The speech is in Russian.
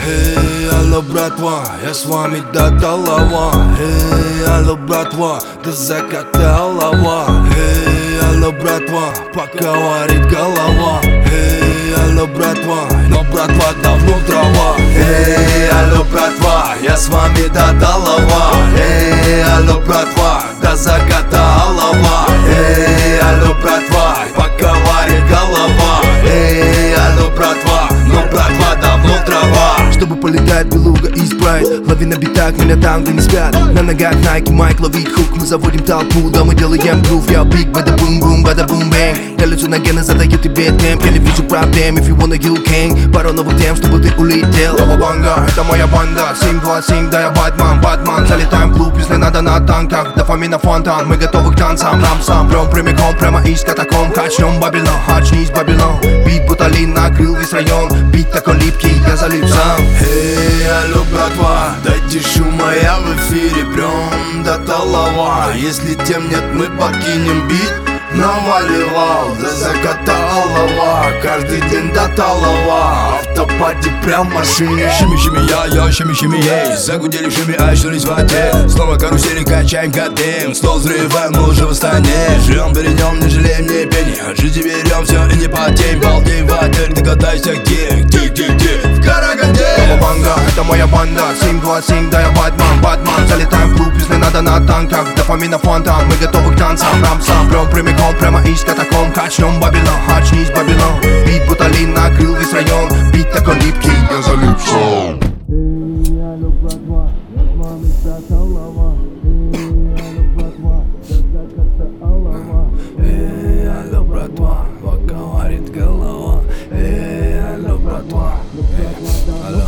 Эй, алло, братва, я с вами до талава. Эй, алло, братва, до заката алава. Эй, алло, братва, пока варит голова. Эй, алло, братва, но братва давно трава. Эй, алло, братва, я с вами до талава. Эй, алло, братва, до заката алава. Эй, алло, братва, пока варит голова. Эй, алло, братва, но братва давно трава. Чтобы полетать белуга и спрайт, лови на битах меня там, где не спят. На ногах Nike, Майк, ловить хук. Мы заводим толпу, да мы делаем грув. Я биг, бада бум бум, бада бум бэнг. Я лечу на гены, задаю тебе темп. Я не вижу проблем, if you wanna kill king. Пару новых тем, чтобы ты улетел. Лава-банга, это моя банда. 727, да я Батман, Батман. Залетаем в клуб, если надо на танках. Дофамина фонтан, мы готовы к танцам. Рамсам, прям прямиком, прямо из катакомб. Качнем Бабилон, очнись Бабилон. Бит Буталин накрыл весь район. Бит такой липкий, я залип сам. Эй, алло, братва, дайте шума, я в эфире прям до талава. Если тем нет, мы покинем бит. Наваливал до заката алава. Каждый день до талава. Автопати прям в машине. Шими-шими я, шими-шими ей. Загудели шими, очнулись в воде. Снова карусели качаем годем. Стол взрываем, мы уже в стане. Живем, берем, не жалеем ни пени. От жизни берем все и не потеем. Балдей в отель, догадайся где. Где, в Караганде. Лава-банга, это моя банда. 727, да я Батман, Батман. Залетаем в клуб, если надо на танках. Дофамина фонтан, мы готовы к танцам. Рамсам, прям прямиком, прямо из катакомб. Качнем Бабилон, очнись Бабилон. Бит Буталин накрыл весь район. Бит такой липкий, я залип сам. Эй, алло, братва, я с вами до талава. Эй, алло, братва, до заката алава. Эй, алло, братва, пока варит голова. Эй, алло, братва, алло.